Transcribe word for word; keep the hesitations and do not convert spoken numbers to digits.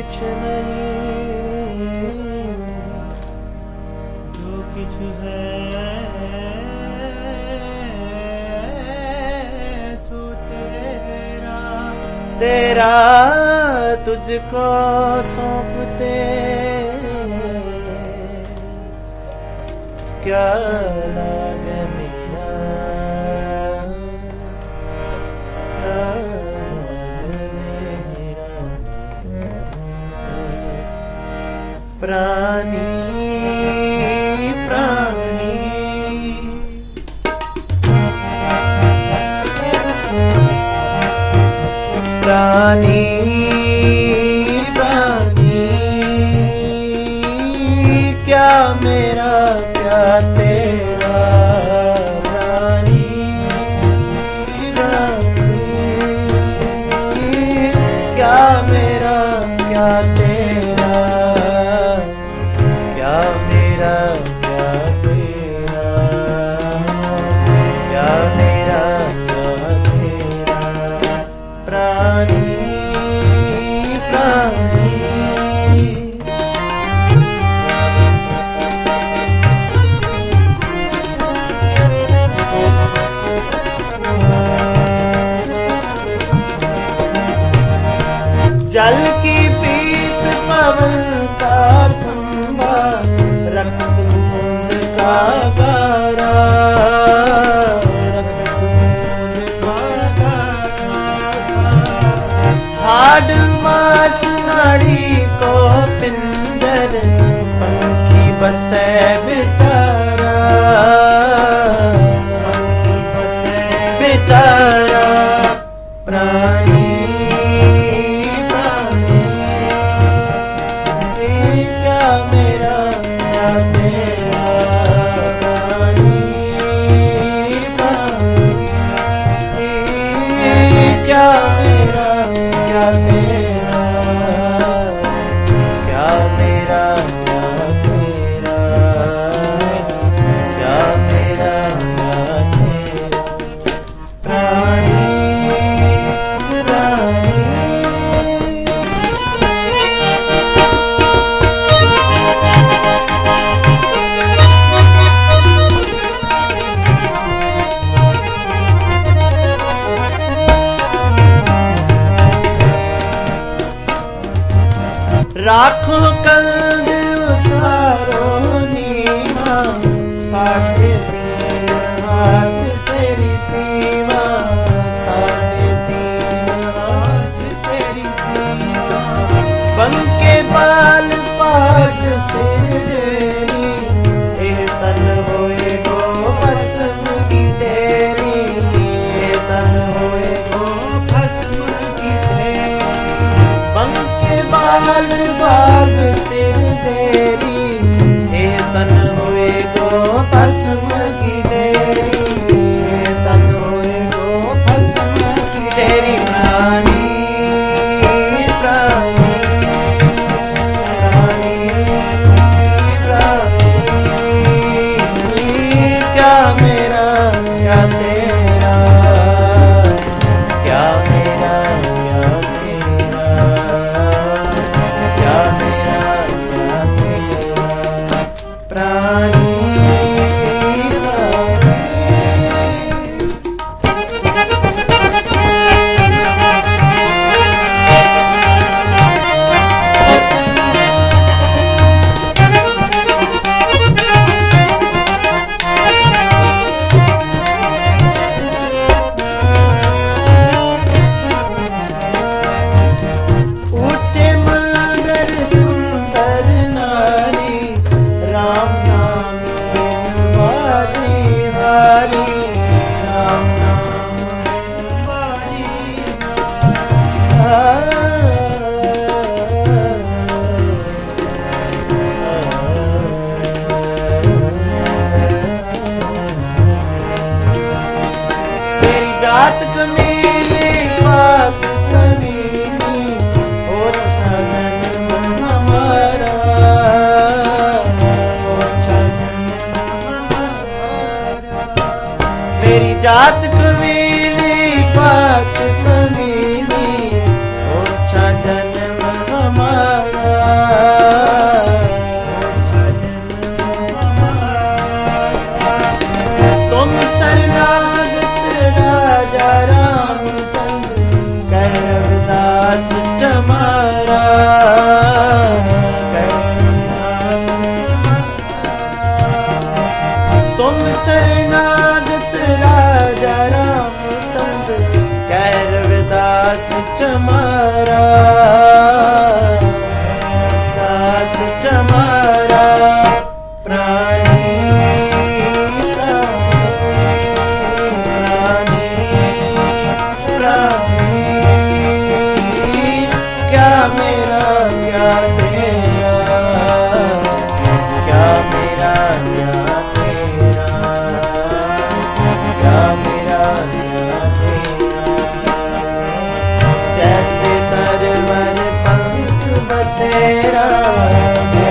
किछ नहीं, जो किछ है सो तेरा, तेरा तुझको सौंपते क्या लागे मेरा, क्या लागे मेरा प्राणी प्राणी प्राणी प्राणी क्या मेरा क्या तेरा, प्राणी प्राणी क्या मेरा क्या तेरा, क्या मेरा क्या तेरा, क्या मेरा क्या तेरा प्राणी प्राणी। जल की पीत पवन का खंभा, रक्त बूंद का गारा, रक्त बूंद का गारा, हाड मांस नाड़ी को पिंजर, पंखी बसे बेचारा, पंखी बसे बेचारा प्राणी मेरा क्या तेरा, प्राणी प्राणी क्या मेरा क्या तेरा, क्या मेरा क्या तेरा, क्या मेरा क्या तेरा प्राणी प्राणी। राखो कंद उसारो नीमा, साढ़े तीन हाथ तेरी सीमा, साढ़े तीन हाथ तेरी सीमा, बंके बाल पाग सिर तेरी, ए तन होए गो भस्म की तेरी, ए तन होए गो भस्म की तेरी, बंके बाल बाग सिर तेरी, ए तन हुए गो भस्म की तेरी, ए तन हुए गो भस्म की तेरी प्राणी प्राणी प्राणी प्राणी क्या मेरा क्या तेरा, क्या मेरा क्या तेरा, क्या मेरा क्या तेरा प्राणी जात कमीनी बात कमीनी और छगन हमारा, और छगन हमारा, मेरी जात कमीनी बात कमीनी और छगन हमारा। तुम शरणागत राजा रामचंद कह रविदास चमारा दास चमारा प्राणी प्राणी प्राणी क्या मेरा क्या तेरा क्या मेरा क्या तेरा क्या मेरा क्या तेरा जैसे तरवर पंख बसेरा